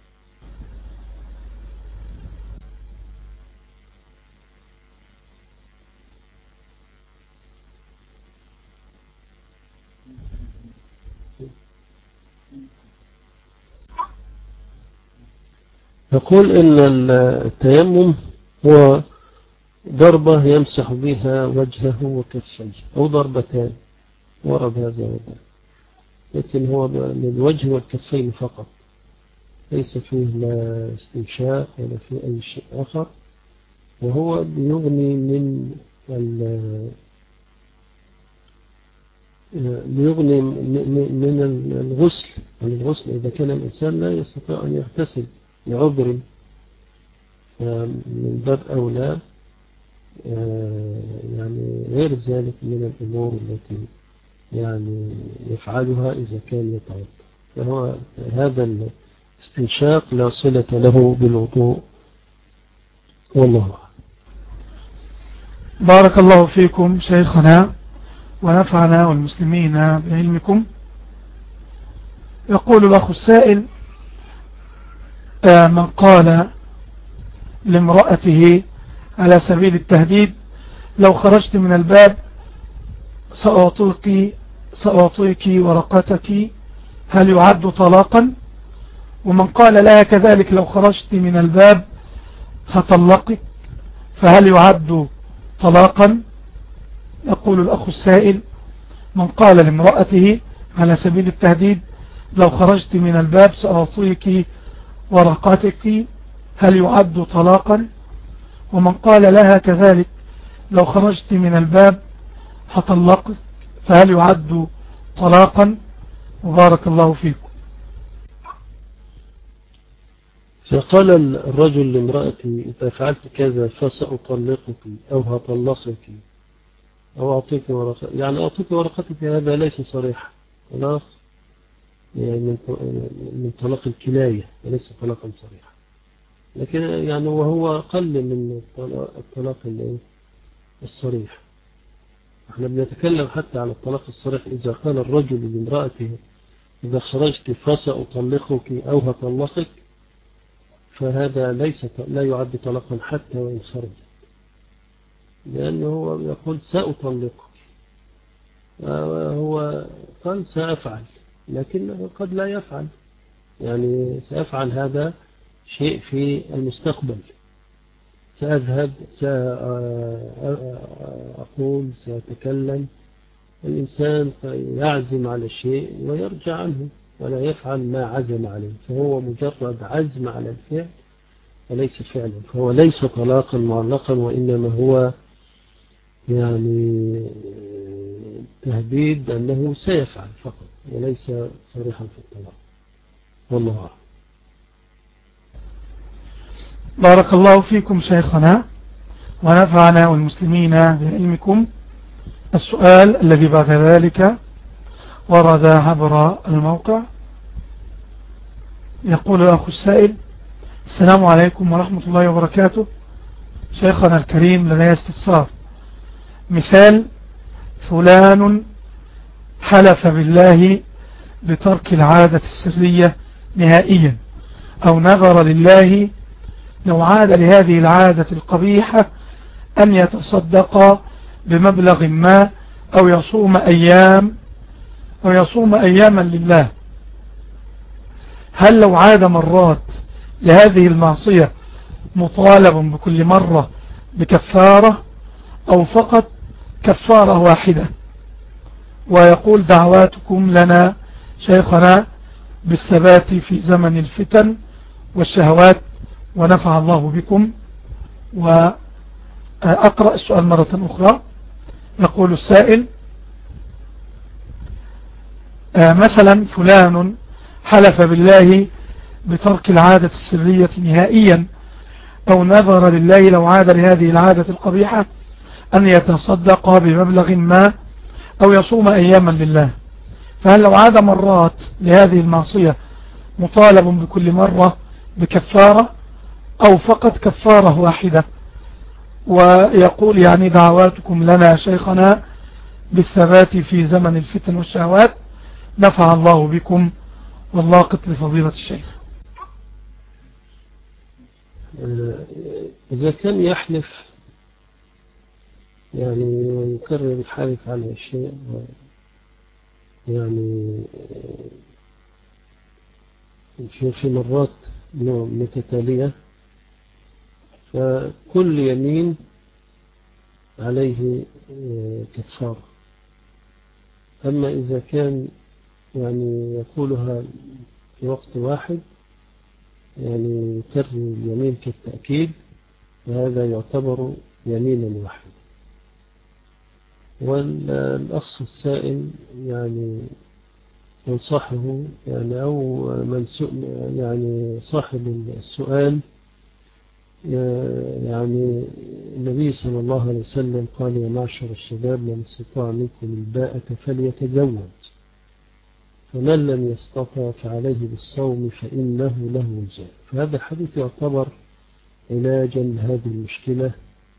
يقول إن التيمم هو ضربة يمسح بها وجهه وكفيه، أو ضربتان ورد هذا وذاك، لكن هو للوجه والكفين فقط، ليس فيه لا استنشاق ولا فيه أي شيء آخر، وهو بيغني من الغسل، من الغسل إذا كان الإنسان لا يستطيع أن يغتسل لعذر، من باب أولى يعني غير ذلك من الأمور التي يعني يفعلها إذا كان يتوضأ، فهو هذا الاستنشاق لا صلة له بالوضوء، والله أعلم. بارك الله فيكم شيخنا ونفعنا والمسلمين بعلمكم. يقول الأخ السائل: من قال لامرأته على سبيل التهديد: لو خرجت من الباب سأعطيك ورقتك، هل يعد طلاقا؟ ومن قال لها كذلك: لو خرجت من الباب هطلقك، فهل يعد طلاقا؟ يقول الأخ السائل: من قال لامرأته على سبيل التهديد: لو خرجت من الباب سأعطيك ورقتك، هل يعد طلاقا؟ ومن قال لها كذلك: لو خرجت من الباب هطلقك، فهل يعد طلاقا؟ وبارك الله فيكم. فقال الرجل لامرأتي: إذا فعلت كذا فسأطلقك أو هطلقك أو أعطيك ورقتك، يعني أعطيك ورقتك، هذا ليس صريح، طلاق يعني من طلاق الكناية وليس طلاقا صريحا، لكن يعني وهو أقل من الطلاق الصريح. احنا بنتكلم حتى عن الطلاق الصريح. إذا قال الرجل لامرأته إذا خرجت فسأطلقك أو هطلقك، فهذا لا يعد طلاقا حتى وإن خرجت، لأنه هو يقول سأطلقك، هو قال سأفعل، لكن قد لا يفعل، يعني سأفعل هذا شيء في المستقبل، سأذهب، سأقول، سأتكلم. الإنسان يعزم على شيء ويرجع عنه ولا يفعل ما عزم عليه، فهو مجرد عزم على الفعل وليس فعلا، فهو ليس طلاقا معلقا، وإنما هو يعني تهديد بأنه سيفعل فقط وليس صريحا في الطلاق. والله أعلم. بارك الله فيكم شيخنا ونفعنا والمسلمين بعلمكم. السؤال الذي بعد ذلك ورد عبر الموقع، يقول الأخ السائل: السلام عليكم ورحمة الله وبركاته. شيخنا الكريم، لدي استفسار. مثال: فلان حلف بالله بترك العادة السرية نهائيا، أو نذر لله لو عاد لهذه العادة القبيحة أن يتصدق بمبلغ ما أو يصوم أياما لله. هل لو عاد مرات لهذه المعصية مطالب بكل مرة بكفارة أو فقط كفارة واحدة؟ ويقول: دعواتكم لنا شيخنا بالثبات في زمن الفتن والشهوات ونفع الله بكم. وأقرأ السؤال مرة أخرى. يقول السائل: مثلا فلان حلف بالله بترك العادة السرية نهائيا، أو نذر لله لو عاد لهذه العادة القبيحة أن يتصدق بمبلغ ما أو يصوم أياما لله. فهل لو عاد مرات لهذه المعصية مطالب بكل مرة بكفارة أو فقط كفارة واحدة؟ ويقول يعني: دعواتكم لنا شيخنا بالثبات في زمن الفتن والشهوات نفع الله بكم واللاقط لفضيلة الشيخ. إذا كان يحلف يعني ويكرر الحلف على الشيء يعني في مرات متتالية، فكل يمين عليه كفارة. أما إذا كان يعني يقولها في وقت واحد، يعني يكرر اليمين كالتأكيد، فهذا يعتبر يمينا واحدا. والأخ السائل يعني ينصحه يعني أو من يعني صاحب السؤال، يعني النبي صلى الله عليه وسلم قال: يا معشر الشباب من استطاع منكم الباءة فليتزوج، فمن لم يستطع فعليه بالصوم فإنه له وجاء. فهذا الحديث يعتبر علاجا لهذه المشكلة،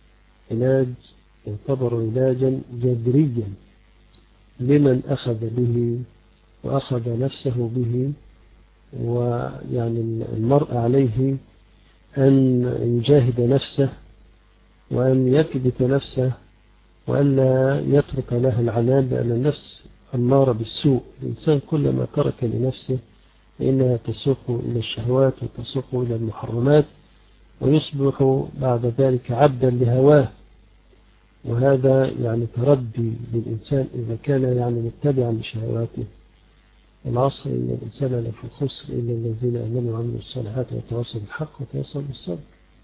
يعتبر علاجا جذريا لمن أخذ به وأخذ نفسه به. ويعني المرء عليه أن يجاهد نفسه وأن يكبت نفسه وألا يترك لها العنان، لأن النفس أمارة بالسوء. الإنسان كلما ترك لنفسه فإنها تسوق إلى الشهوات وتسوق إلى المحرمات، ويصبح بعد ذلك عبدا لهواه. وهذا يعني تردي للإنسان إذا كان يعني متبعا لشهواته. العصر إن الإنسان لفي خسر إلا الذين آمنوا وعملوا الصالحات وتواصوا بالحق وتواصوا بالصبر.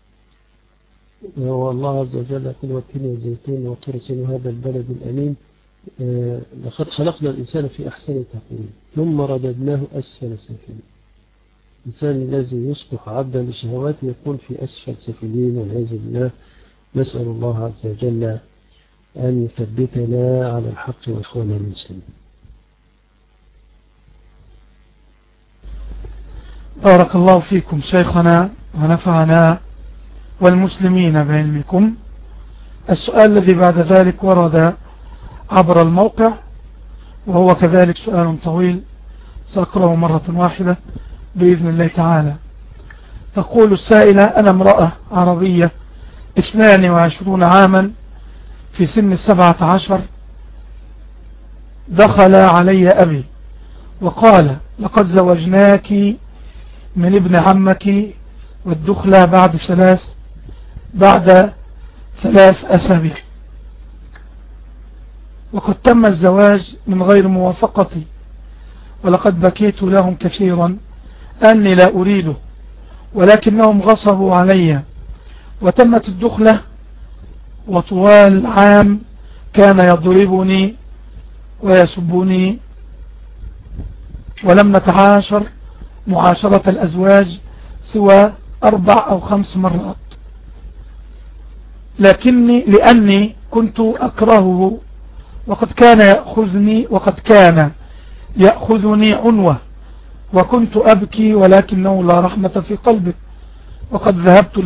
والله عز وجل يقول: والتين والزيتون وطور سينين هذا البلد الأمين لقد خلقنا الإنسان في أحسن تقويم ثم رددناه أسفل سافلين. الإنسان الذي يصبح عبدا لشهواته يكون في أسفل سافلين والعياذ بالله. نسأل الله عز وجل أن يثبتنا على الحق وإخوانا المسلمين. بارك الله فيكم شيخنا ونفعنا والمسلمين بعلمكم. السؤال الذي بعد ذلك ورد عبر الموقع، وهو كذلك سؤال طويل سأقرأه مرة واحدة بإذن الله تعالى. تقول السائلة: أنا امرأة عربية 22 عاما في سن 17، دخل علي أبي وقال: لقد زوجناك من ابن عمك، والدخلة بعد 3 أسابيع، وقد تم الزواج من غير موافقتي، ولقد بكيت لهم كثيرا أني لا أريده، ولكنهم غصبوا علي، وتمت الدخلة، وطوال عام كان يضربني ويسبني، ولم نتعاشر معاشرة الأزواج سوى 4 أو 5 مرات، لأني كنت أكرهه، وقد كان يأخذني عنوة، وكنت أبكي ولكنه لا رحمة في قلبه، وقد ذهبت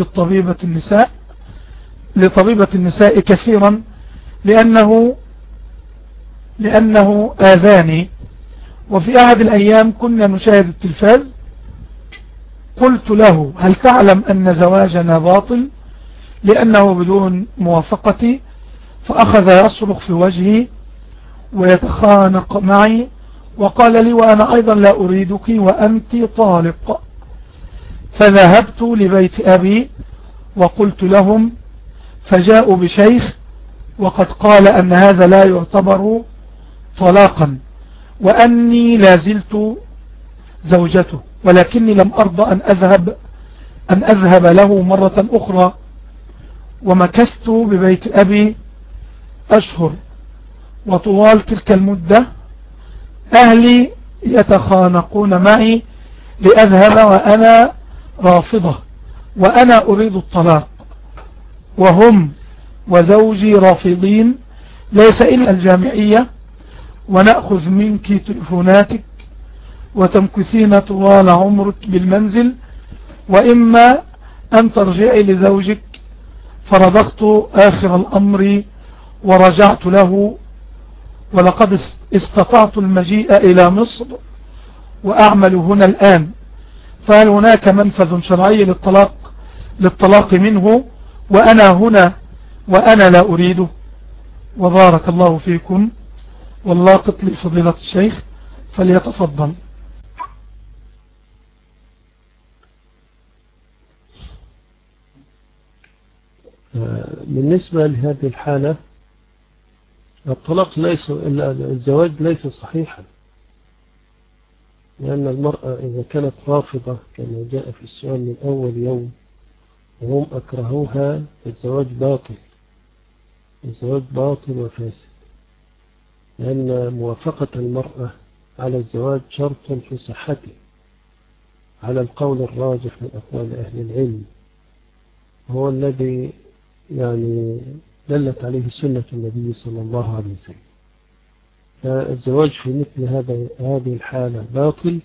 لطبيبة النساء كثيرا لأنه آذاني. وفي أحد الأيام كنا نشاهد التلفاز، قلت له: هل تعلم أن زواجنا باطل لأنه بدون موافقتي؟ فأخذ يصرخ في وجهي ويتخانق معي، وقال لي: وأنا أيضا لا أريدك وأنت طالق. فذهبت لبيت أبي وقلت لهم، فجاءوا بشيخ وقد قال أن هذا لا يعتبر طلاقا، وأني لازلت زوجته، ولكني لم أرضى أن أذهب له مرة أخرى، ومكثت ببيت أبي أشهر، وطوال تلك المدة أهلي يتخانقون معي لأذهب وأنا رافضة، وأنا أريد الطلاق، وهم وزوجي رافضين، ليس إلا الجامعية، ونأخذ منك تلفوناتك وتمكثين طوال عمرك بالمنزل، وإما أن ترجعي لزوجك. فرضخت آخر الأمر ورجعت له، ولقد استطعت المجيء إلى مصر وأعمل هنا الآن، فهل هناك منفذ شرعي للطلاق منه وأنا هنا وأنا لا أريده؟ وبارك الله فيكم، واللاقط لفضيلة الشيخ فليتفضل. بالنسبة لهذه الحالة، الزواج ليس صحيحا، لأن المرأة إذا كانت رافضة كما جاء في السؤال من أول يوم وهم أكرهوها، الزواج باطل، الزواج باطل وفاسد، لأن موافقة المرأة على الزواج شرط في صحته على القول الراجح من أقوال أهل العلم، هو الذي دلت عليه سنة النبي صلى الله عليه وسلم. فالزواج في مثل هذه الحالة باطل.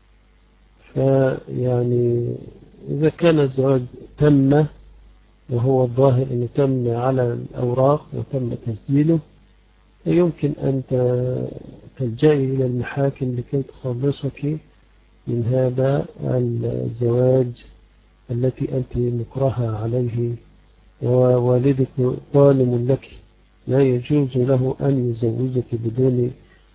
إذا كان الزواج تم وهو الظاهر أنه تم على الأوراق وتم تسجيله، يمكن أن تلجئي إلى المحاكم لكي تخلصك من هذا الزواج التي أنت مكرهة عليه، ووالدك ظالم لك، لا يجوز له أن يزوجك بدون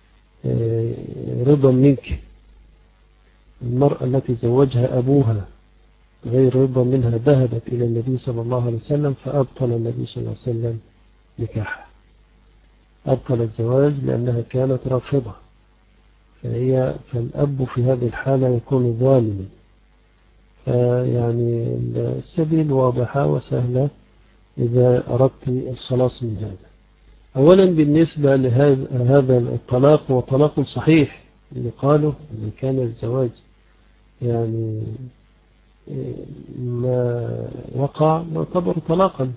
رضا منك. المرأة التي زوجها أبوها غير رضا منها ذهبت إلى النبي صلى الله عليه وسلم، فأبطل النبي صلى الله عليه وسلم نكاحها، أبطل الزواج لأنها كانت رافضة. فالأب في هذه الحالة يكون ظالما. السبيل واضحة وسهلة إذا أردت الخلاص من هذا. أولا بالنسبة لهذا الطلاق، هو طلاق صحيح اللي قالوا إذا كان الزواج ما وقع يعتبر طلاقا،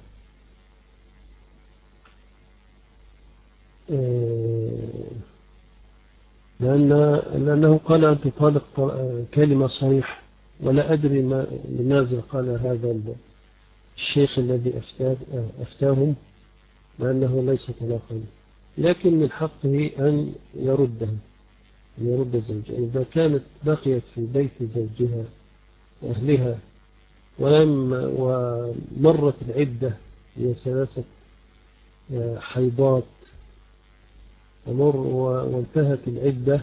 لأنه قال أن تطالق كلمة صحيحة، ولا أدري لماذا قال هذا الشيخ الذي أفتاهم، لأنه ليس طلاقا. لكن من حقه أن يردها، أن يرد زوجها. إذا كانت بقيت في بيت زوجها وأهلها ومرت العدة هي 3 حيضات وانتهت العدة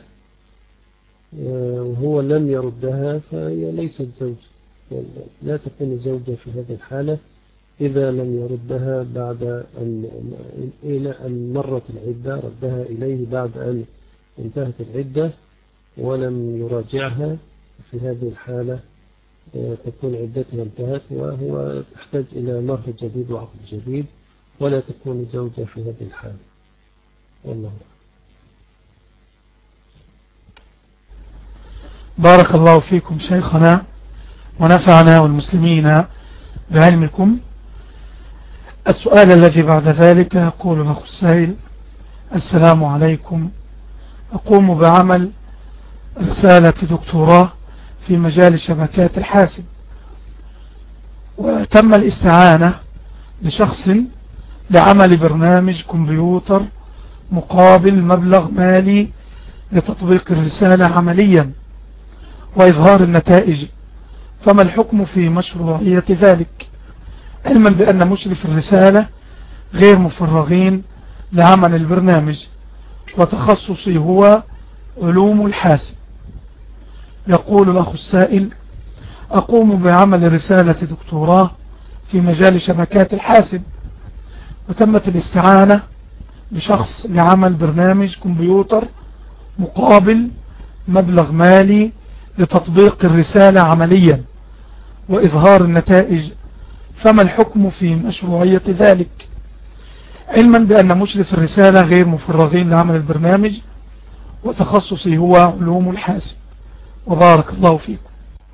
وهو لم يردها، فهي ليست زوجة، لا تكون زوجة في هذه الحالة إذا لم يردها بعد أن مرت العدة. ردها إليه بعد أن انتهت العدة ولم يراجعها، في هذه الحالة تكون عدتها انتهت وهو تحتاج إلى مهر جديد وعقد جديد، ولا تكون زوجة في هذه الحالة. والله بارك الله فيكم شيخنا ونفعنا والمسلمين بعلمكم. السؤال الذي بعد ذلك يقول الأخ السائل: السلام عليكم، أقوم بعمل رسالة دكتوراه في مجال شبكات الحاسب، وتم الاستعانة بشخص لعمل برنامج كمبيوتر مقابل مبلغ مالي لتطبيق الرسالة عمليا وإظهار النتائج، فما الحكم في مشروعية ذلك، علما بأن مشرف الرسالة غير مفرغين لعمل البرنامج وتخصصي هو علوم الحاسب؟ يقول الأخ السائل: أقوم بعمل رسالة دكتوراه في مجال شبكات الحاسب، وتمت الاستعانة بشخص لعمل برنامج كمبيوتر مقابل مبلغ مالي لتطبيق الرسالة عمليا وإظهار النتائج، فما الحكم في مشروعية ذلك، علما بأن مشرف الرسالة غير مفرغين لعمل البرنامج وتخصصي هو علوم الحاسب، وبارك الله فيكم.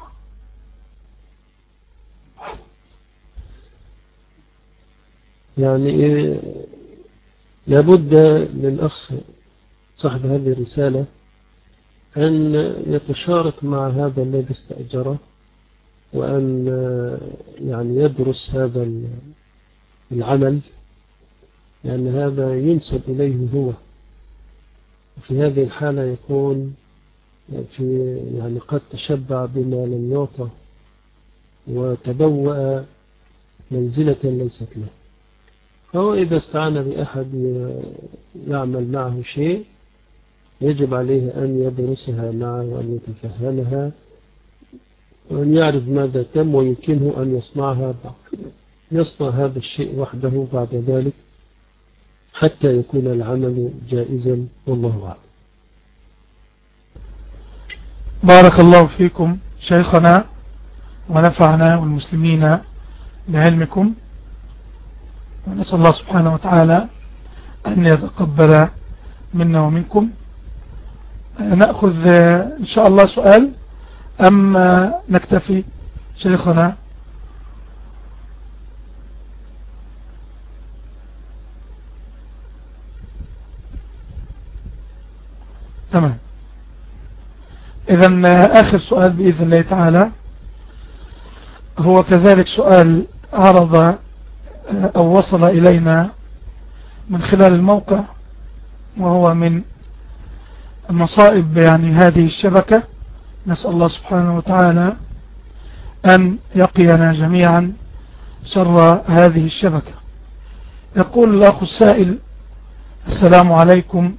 يعني لابد للأخ صاحب هذه الرسالة أن يتشارك مع هذا الذي استأجره، وأن يعني يدرس هذا العمل، لأن هذا ينسب إليه هو. في هذه الحالة يكون يعني قد تشبع بما لم يعطى وتبوأ منزلة ليست له. فهو إذا استعان بأحد يعمل معه شيء يجب عليه أن يدرسها معه وأن يتفهمها وأن يعرف ماذا تم، ويمكنه أن يصنع هذا الشيء وحده بعد ذلك حتى يكون العمل جائزا، والله أعلم. بارك الله فيكم شيخنا ونفعنا والمسلمين بعلمكم، ونسأل الله سبحانه وتعالى أن يتقبل منا ومنكم. نأخذ إن شاء الله سؤال أم نكتفي شيخنا؟ تمام. إذن آخر سؤال بإذن الله تعالى هو كذلك سؤال عرض أو وصل إلينا من خلال الموقع، وهو من مصائب يعني هذه الشبكة. نسأل الله سبحانه وتعالى أن يقينا جميعا شر هذه الشبكة. يقول الأخ السائل: السلام عليكم،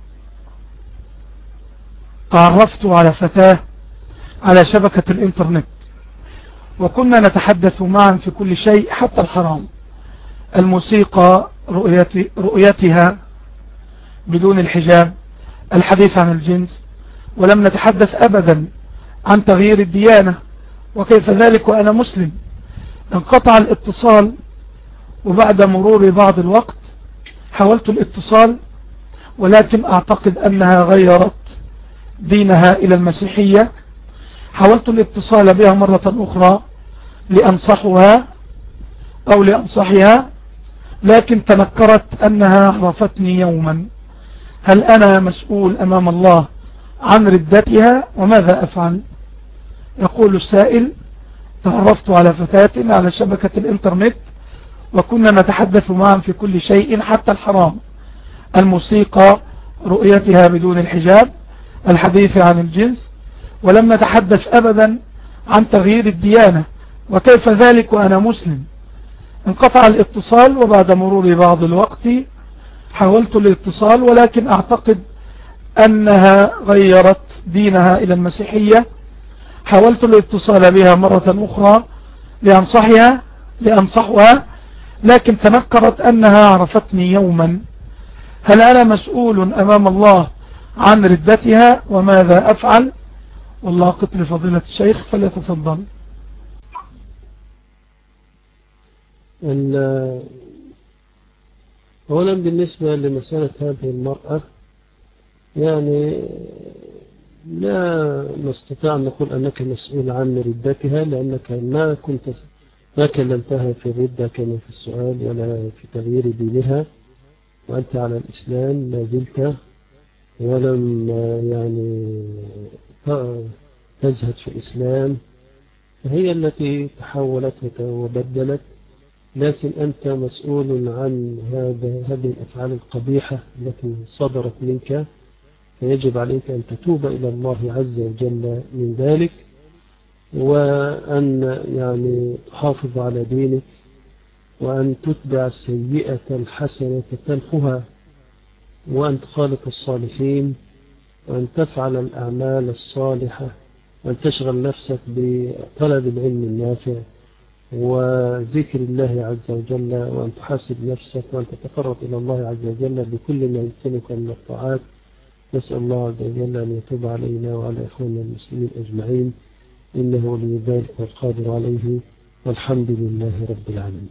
تعرفت على فتاة على شبكة الإنترنت، وكنا نتحدث معا في كل شيء حتى الحرام، الموسيقى، رؤيتها بدون الحجاب، الحديث عن الجنس، ولم نتحدث أبدا عن تغيير الديانة، وكيف ذلك وأنا مسلم. انقطع الاتصال، وبعد مرور بعض الوقت حاولت الاتصال، ولكن أعتقد أنها غيرت دينها إلى المسيحية. حاولت الاتصال بها مرة أخرى لأنصحها أو لأنصحها، لكن تنكرت أنها عرفتني يوما. هل أنا مسؤول أمام الله عن ردتها، وماذا أفعل؟ يقول السائل: تعرفت على فتاة على شبكة الإنترنت، وكنا نتحدث معا في كل شيء حتى الحرام، الموسيقى رؤيتها بدون الحجاب، الحديث عن الجنس، ولم نتحدث أبدا عن تغيير الديانة. وكيف ذلك وأنا مسلم؟ انقطع الاتصال، وبعد مرور بعض الوقت حاولت الاتصال، ولكن أعتقد أنها غيرت دينها إلى المسيحية. حاولت الاتصال بها مرة أخرى لأنصحها، لكن تنكرت أنها عرفتني يوما. هل أنا مسؤول أمام الله عن ردتها؟ وماذا أفعل؟ والله قتل فضيلة الشيخ فليتفضل. أولا بالنسبة لمسألة هذه المرأة، يعني لا نستطيع أن نقول أنك مسؤول عن ردتها، لأنك ما كلمتها في الردة كما في السؤال ولا في تغيير دينها، وأنت على الإسلام لا زلت، ولم يعني تزهد في الإسلام، فهي التي تحولت وبدلت. لكن أنت مسؤول عن هذه الأفعال القبيحة التي صدرت منك، فيجب عليك أن تتوب إلى الله عز وجل من ذلك، وأن يعني تحافظ على دينك، وأن تتبع السيئة الحسنة تمحها، وأن تخالط الصالحين، وأن تفعل الأعمال الصالحة، وأن تشغل نفسك بطلب العلم النافع وذكر الله عز وجل، وأن تحاسب نفسك، وأن تتقرب إلى الله عز وجل بكل ما يمكنك من الطاعات. نسأل الله عز وجل أن يتوب علينا وعلى إخواننا المسلمين أجمعين، إنه ولي ذلك والقادر عليه، والحمد لله رب العالمين.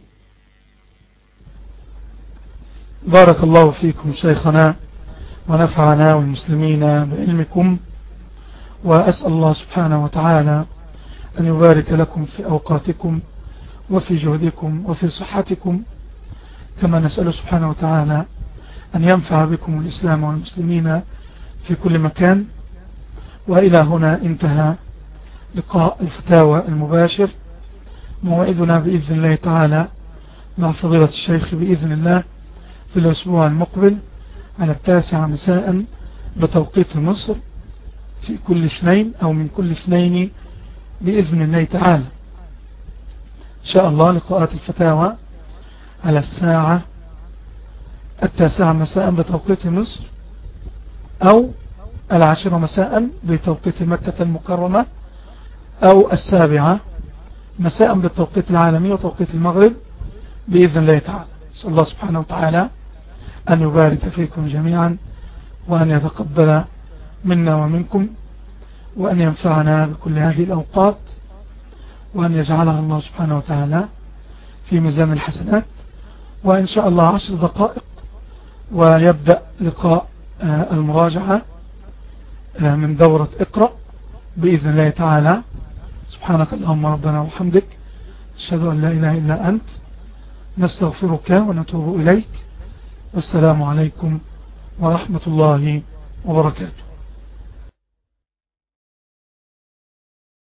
بارك الله فيكم شيخنا، ونفعنا والمسلمين بعلمكم، وأسأل الله سبحانه وتعالى أن يبارك لكم في أوقاتكم وفي جهدكم وفي صحتكم، كما نسأل سبحانه وتعالى أن ينفع بكم الإسلام والمسلمين في كل مكان. وإلى هنا انتهى لقاء الفتاوى المباشر. موعدنا بإذن الله تعالى مع فضيلة الشيخ بإذن الله في الأسبوع المقبل على 9 مساء بتوقيت مصر، في كل اثنين أو من كل اثنين بإذن الله تعالى إن شاء الله. لقاءات الفتاوى على الساعة 9 مساء بتوقيت مصر، أو 10 مساء بتوقيت مكة المكرمة، أو 7 مساء بالتوقيت العالمي وتوقيت المغرب بإذن الله تعالى. نسأل الله سبحانه وتعالى أن يبارك فيكم جميعا، وأن يتقبل منا ومنكم، وأن ينفعنا بكل هذه الأوقات، وأن يجعلها الله سبحانه وتعالى في ميزان الحسنات. وإن شاء الله 10 دقائق ويبدأ لقاء المراجعة من دورة اقرأ بإذن الله تعالى. سبحانك اللهم ربنا وبحمدك، أشهد أن لا إله إلا أنت، نستغفرك ونتوب إليك، والسلام عليكم ورحمة الله وبركاته.